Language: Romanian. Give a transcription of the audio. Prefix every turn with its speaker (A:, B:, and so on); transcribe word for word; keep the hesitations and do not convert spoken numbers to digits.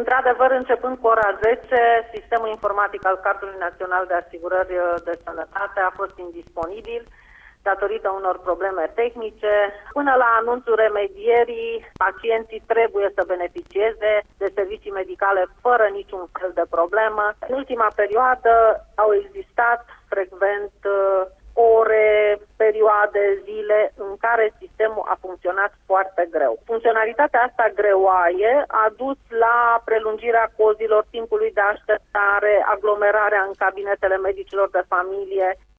A: Într-adevăr, începând cu ora zece, sistemul informatic al Cardului Național de Asigurări de Sănătate a fost indisponibil datorită unor probleme tehnice. Până la anunțul remedierii, pacienții trebuie să beneficieze de servicii medicale fără niciun fel de problemă. În ultima perioadă au existat frecvent ore, perioade, zile în care sistemul a funcționat foarte greu. Funcționalitatea asta greoaie a dus la prelungirea cozilor, timpului de așteptare, aglomerarea în cabinetele medicilor de familie.